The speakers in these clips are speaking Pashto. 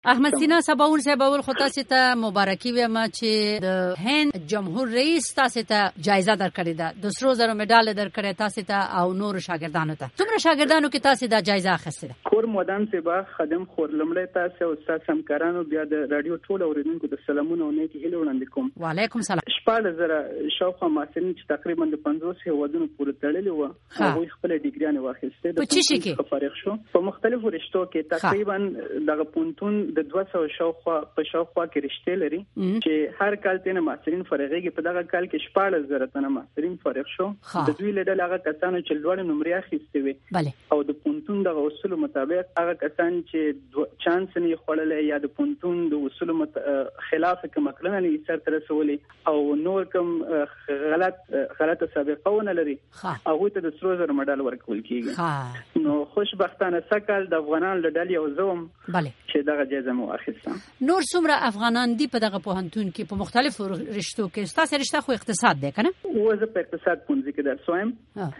احمد سینا سباور سباور خو تاسو ته مبارکي وایم چې د هند جمهور رئیس تاسو ته جایزه درکړې ده، د سرو زرو مډال درکړې تاسو ته او نور شاګردانو ته. څومره شاګردانو کې تاسو دا جایزه اخیستې ده؟ کور مودان سبا خدم خور لمړی تاسو او تاسو همکارانو بیا د رادیو ټول اوریدونکو د سلامونو او نیکی هیله وړاندې کوم. وعلیکم سلام. شپږ زره شاوخوا محصلین چې تقریبا د 50 هیوادونو پورې تړلي وو، هغوی خپل ډیګریانې واخیستې. په چی شي کې فارغ شو په مختلفو رشتو کې تقریبا دغه پونتون د 200 شاوخوا کې رشته لري چې هر کال تنه محصلین فارغيږي. په دغه کال کې 14,000 تنه محصلین فارغ شو. د دوی له ډلې هغه کسانو چې لوړ نمرې اخیستې وي او د پونتون د اصول مطابق هغه کسان چې چانس نه خړلې یا د پونتون د اصول خلاف کوم کړنه نه سر تر رسولې او نور کوم غلطه سابقهونه لري هغه ته د سرو زر مډال ورکول کیږي. نو خوشبختانه سکل د افغانان له ډلې او زوم چې دغه جایزه مو اخیسته. نور څومره افغانان دي په دغه پوهنتون کې په مختلفو رشتو کې؟ تاسو رشته خو اقتصاد دی کنه؟ وزه په اقتصاد پونځي کې درسوم.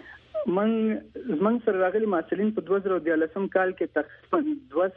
من سره راغلي محصلین په 2013 کال کې تقریبا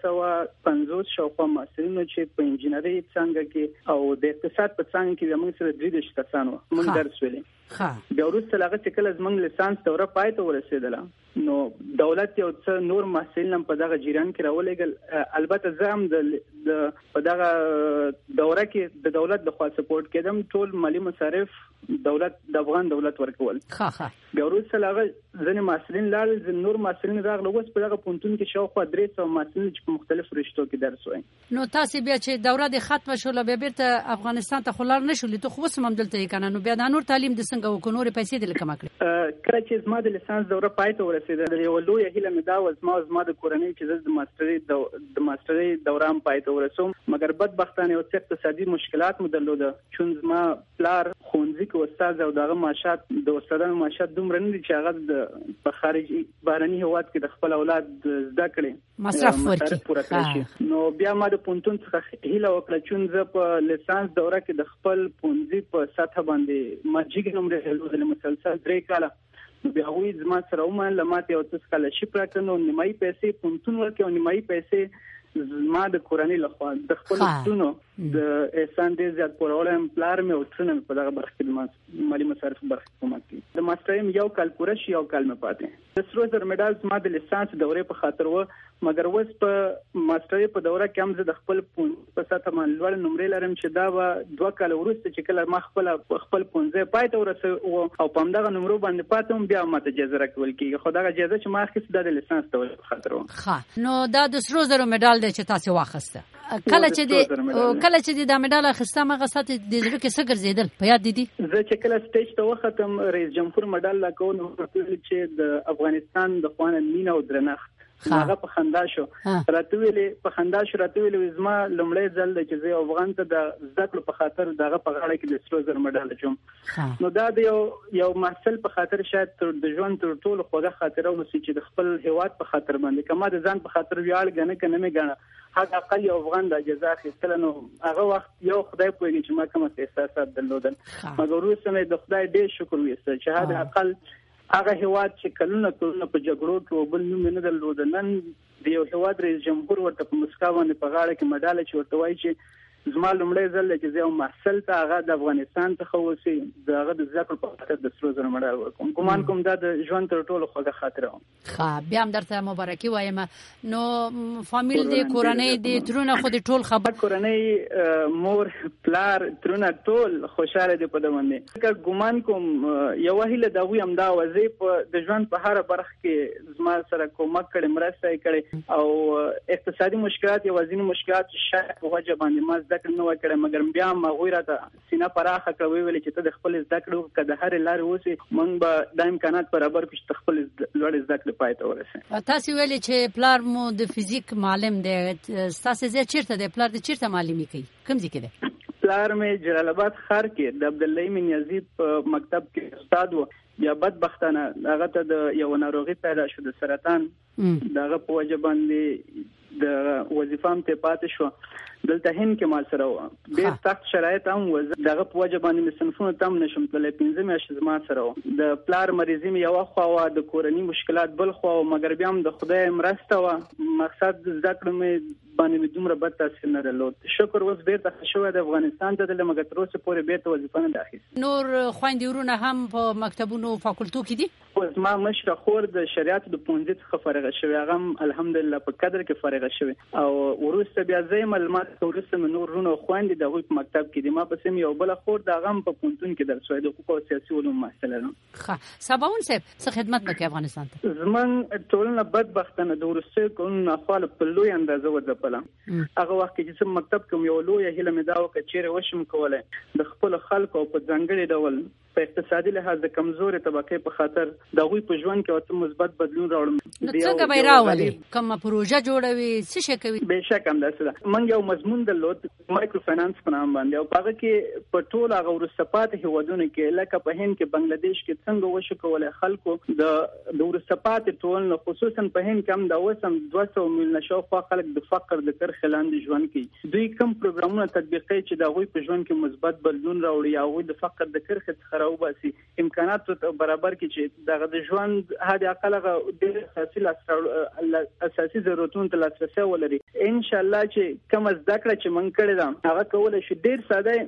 250 شاوخوا محصلین چې په انجینري څنګه کې او د اقتصاد په څنګه کې موږ سره 3 کسانو موږ درس ویلې. بیا وروسته هغه چې کله زموږ لیسانس دوره پای ته ورسېدله نو دولت یو څه نور محصلین په دغه جریان کې راولېګل. البته زه هم د په دغه دوره کې د دولت د خوا سپورټ کېدم. ټول مالی مصارف دولت د افغان دولت ورکول. بیا وروسته هغه ځنې محصلین لاړل، نور محصلین راغله. اوس په دغه پونتون کې شاوخوا 300 محصلین چې په مختلفو رشتو کې درس وایي. نو تاسو بیا چې دوره د ختمه شوله بیا بیرته افغانستان ته خلار نشولې؟ ته خو اوس هم دلته یې کنه؟ نو بیا د نور تعلیم د څنګه وکړو؟ نور پیسې د لکه مکړه کله چې زما د لیسانس دوره پای ته ورسېده یو لوی هیله مې دا و زما د کورنۍ چې د ماسترۍ دوران پای ته ورسوم، مګر بدبختانه یو څه اقتصادي مشکلات مو درلوده. چون زما پلار ښوونځي کې استاد او دغه معاشات د استادانو معاشات دومره نه دي چې هغه په خارجي بهرني هیواد کې د خپل اولاد زده کړي مصرف پوره کړي. نو بیا ما د پونتون څخه هیله وکړه چې زه په لیسانس دوره کې د خپل پونځي په سطح باندې ماجیګ نمبر هلو مسلسل 3 کاله بیا وې زما سره ومن لماته او تاسو کله شي پراکنو نیمای پیسې پونتون ورکو نیمای پیسې زما د کورنۍ لخوا د خپل ستونو د احسان دې زیات پرولم پلار مې او څنګه په دغه برخه کې مالی مصارف برخه کومه کی د ماستریم یو کال پوره شي یو کال مې پاتې. د سرو زر مډال زما د لیسانس دورې په خاطر و، مګر اوس په ماسترۍ په دوره کې هم زه د خپل په ساته من لوړ نمرې لرم چې دا و 2 کال وروسته چې کله ما خپل پونځه پای ته ورسېد او په همدغه نمرو باندې پاتم بیا ماته جایزه راکول کیږي. خو دا جایزه چې ما اخیسته د لیسانس دورې په خاطر و. نو دا د سرو زر مډال چې تاسو واخیسته کله چې د مډال اخیسته مغه ساتي د زړه کې څه ګرځیدل په یاد دي؟ زه چې کله سټیج ته وختم رئیس جمهور مډال لا کوم چې د افغانستان د خوانه مینه او درنښت هغه په خندا شو راتویلې زما لمړی ځل چې زه افغان ته د زده کړو په خاطر دغه په غاړه کې د سرو زر مډال چوم. نو دا د یو محصل په خاطر شاید د ژوند تر ټولو خوږه خاطره و چې د خپل هیواد په خاطر باندې کما د ځان په خاطر ویاړ غنه کنه مې غنه هغه اقل یو افغان د جزا اخیستل. نو هغه وخت یو خدای پوهیږي چې ما کوم احساسات درلودل، مګر وروسته مې د خدای ډېر شکر وایست چې هغه اقل هغه هیواد چې کلونه په جګړو کې وبل نوم نه درلود، نن د یو هیواد رئیس جمهور ورته په مسکا باندې په غاړه کې مډال چې ورته وایي چې زما لمړی ځل چې زه محصل ته هغه د افغانستان څخه وسی دغه د ذکر په خاطر د سرو زر مډال ورکوم. ګمان کوم دا د ژوند تر ټولو خوږه خاطره و. بیا هم درته مبارکي وایم. نو فامیل دې کورنۍ دې ترونه خو دې ټول خبر کورنۍ مور پلار ترونه ټول خوشاله دي په دمنه. ګمان کوم یو هیله دا وي هم دا وظیفه د ژوند په هر برخه کې زما سره کومک کړي مرسته کړي او اقتصادي مشکلات یا وزنی مشکلات شاید په وجه باندې ما ذکر نه وکړم، مګر بیا ما غوړه سینه پراخه کوي ویل چې ته د خپل ذکر کده هر لار وسی مونږ به د امکانات برابر کړو خپل لوړ ذکر پای ته ورسې. تاسو ویل چې پلار مو د فزیک معلم دی، تاسو زه چیرته دی پلار د چیرته معلمي کوي کوم ځای کې دی؟ پلار مې جلال آباد ښار کې د عبدالله من یزید په مکتب کې استاد و. یا بدبختانه هغه ته د یو ناروغي پیدا شو د سرطان، دغه په وجه باندې د وظیفام ته پاتې شو. دلته هند کې ما سره و ډېر سخت شرایط هم و، دغه په وجه باندې مې صنفونو تم نشم تللی. 15 میاشتې ما سره و. د پلار مریضي مې یو خوا و، د کورنۍ مشکلات بل خوا و، مګر بیا هم د خدای مرسته و. مقصد زده کړم باندې دومره بد تاثیر نه درلود. شکر اوس بیرته شوی د افغانستان ته د مګر تر اوسه پورې بیرته وظیفه نه اخیسته. نور خويندې ورونه هم په مکتبونو فاکولټو کې دي؟ اوس ما مشره خور د شریعت د پونځې څخه فارغه شوی، هغه الحمدلله په قدر کې فارغه شوی او ورسته بیا زې معلومات ورسته نور ورونه خويندې د غوي په مکتب کې دي. ما پسې یو بل خور د غم په پونتون کې درس وای د حقوق او سیاسي علوم محصله نو. ښه سباون صاحب څه خدمت وکړي افغانستان ته؟ زمون ټولنه بدبختانه د ورسته قانون خپل په لوی اندازه وځپله. هغه وخت چې مکتب کوم یو لوی هله مې دا وکړ چې وشم کوله د خپل خلکو په ځنګړي ډول په اقتصادي لحاظ د کمزوري طبقه په خاطر د غوي په ژوند کې او مثبت بدلون راوړم. نو څنګه به راولي کوم پروژه جوړوي څه شي کوي؟ به شک هم داسه ده. موږ یو مضمون د لوت مایکرو فینانس په نام باندې او هغه کې په ټول هغه ورسپات هیوادونو کې لکه په هند کې بنگلاديش کې څنګه وشو کولای خلکو د ورسپات ټول خصوصا په هند کې هم د وسم 200 میلیون شاوخوا خلک د فقر د کرخ لاندې ژوند کوي. دوی کوم پروګرامونه تطبیقي چې د غوي په ژوند کې مثبت بدلون راوړي او د فقر د کرخ څخه وباسي امکانات برابر کی چې دغه د ژوند هدا اقلغه د اساسي ضرورتونو ته لاسرسي ولري. ان شاء الله چې کوم ذکر چې من کړی دا هغه کول شي ډیر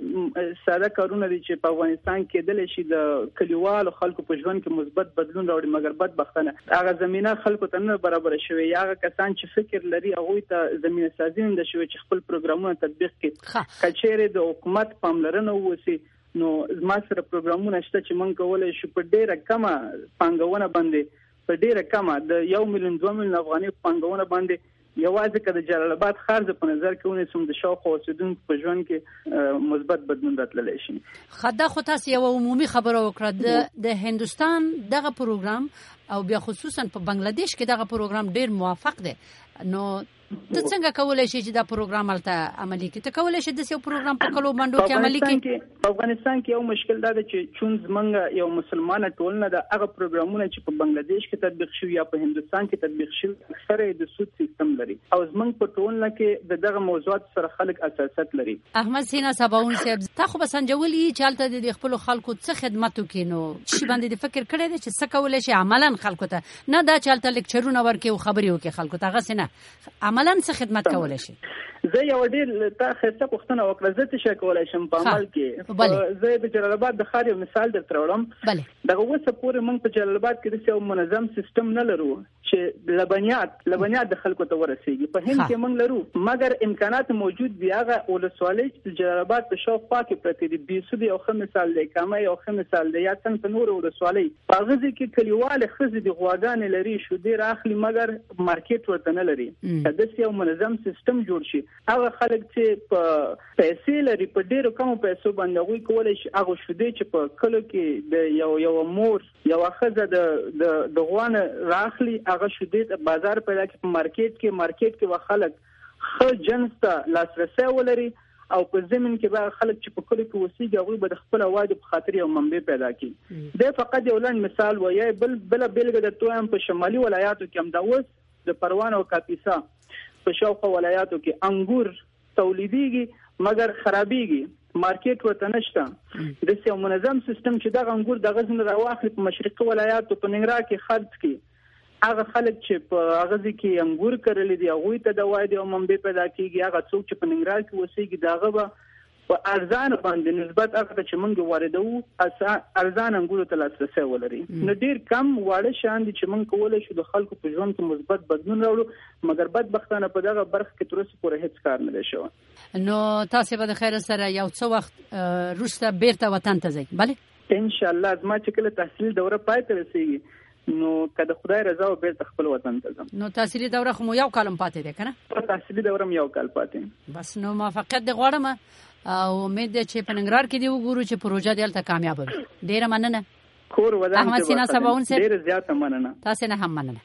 ساده کارونه دي چې په افغانستان کې دل شي د کلیوالو خلکو په ژوند کې مثبت بدلون راوړي مګر بدبختانه هغه زمينه خلکو ته نه برابر شوی. هغه کسان چې فکر لري هغه ته زمينه سازي نه شوی چې خپل پروګرامونه تطبیق کړي. کچېره د حکومت پاملرنه وسی نو زما سره پروګرامونه شته چې مونږ کولای شو په ډیره کمه پانګونه باندې په ډیره کمه د 1 میلیون 2 میلیون افغاني پانګونه باندې یوازې کله جلال آباد خارج په نظر کې ونیسم د شاوخوا اوسیدونکو په ژوند کې مثبت بدلون راتللی شي. خدا خو تاسو یو عمومي خبره وکړه د هندستان دغه پروګرام او بیا خصوصا په بنگلاديش کې دغه پروګرام ډیر موافق دی. نو ته څنګه کولای شې چې دا پروګرام الته عملي کړې؟ ته کولای شې د یو پروګرام په کلو باندې کې عملي کړې؟ په افغانستان کې یو مشکل دا دی چې چون زمونږ یو مسلمانه ټولنه د هغه پروګرامونه چې په بنگلاديش کې تطبیق شوی یا په هندستان کې تطبیق شوی اکثره د سود سیستم لري او زمونږ په ټولنه کې دغه موضوعات سره خلک اساسات لري. احمد سینا سباون صاحب تا خو بسنجولې چالت د خپل خلکو څخه خدمت وکینو چې باندې فکر کړی دی چې څه کولای شي عملاً خلکو ته نه دا چالت لیکچرونه ورکې او خبري وکړي خلکو ته غسه نه عملاً څه خدمت کولای شي. زه یو ډیر تا خسته پښتنه وکړه زه څه کولای شم په عمل کې. زه د جلال آباد د خاري مثال درته راوړم. دغه وسه پورې موږ په جلال آباد کې یو منظم سیستم نه لرو چې لبنیات د خلکو ته ورسیږي. په هند کې موږ لرو مګر امکانات موجود دی. هغه ولسوالۍ چې جلال آباد په شاوخوا کې پرته دي بیسودي او خمس مثال دی کامه او خمس مثال دی یا څنګه نور ولسوالۍ په غزي کې کلیواله خزي د غواګان لري شو ډیر اخلي مګر مارکیټ ورته نه لري. د یو منظم سیستم جوړ شي هغه خلک چې په پیسې لري په ډیرو کمو پیسو باندې غوي کولای شي هغه شوده چې په کلو کې د یو مور یو خزه د غوانه راخلي هغه شوده بازار پیدا کې په مارکیټ کې وخلک خو جنس ته لاسرسي ولري او په زمين کې به خلک چې په کلو کې وسیږي هغه به د خپل واجب په خاطر یو منبع پیدا کړي. د فقط یو لاند مثال وایي بل د توام په شمالي ولایاتو کې هم دا وس د پروان او کاپیسا په شاوخوا ولایاتو کې انګور تولیديږي مګر خرابيږي مارکیټ ورته نشته. د یو منظم سیستم چې دا انګور د غزن راواخلي په مشرقي ولایاتو په ننګرهار کې خرڅ کی هغه خلک چې په غزي کې انګور کړل دي هغه ته د وای د منبع پیدا کیږي. هغه څوک چې په ننګرهار کې وسیږي داغه به په ارزان باندې نسبت هغه چې موږ واردو ارزان انګور ته لاسرسي ولري. نو ډیر کم واړه شان دي چې موږ کولای شو د خلکو په ژوند کې مثبت بدلون راوړو مګر بدبختانه په دغه برخه کې تر اوسه پورې هیڅ کار نه شوی. نو تاسو به د خیر سره یو څو وخت روسته بیرته وطن ته ځئ؟ بله ان شاء الله زما چې کله تحصیل دوره پای ته رسیږي نو کله خدای رضا او بیرته خپل وطن ته ځم. نو تحصیلي دوره خو یو کال پاتې ده کنه؟ تحصیلي دوره یو کال پاتې. بس نو موافقت د غواړم او امید ده چې په ننګرهار کې دی وګورو چې پروژه دلته کامیاب وي. ډیره مننه. کور ودان احمد سینا سباون صاحب ډیره زیاته مننه. تاسو نه هم مننه.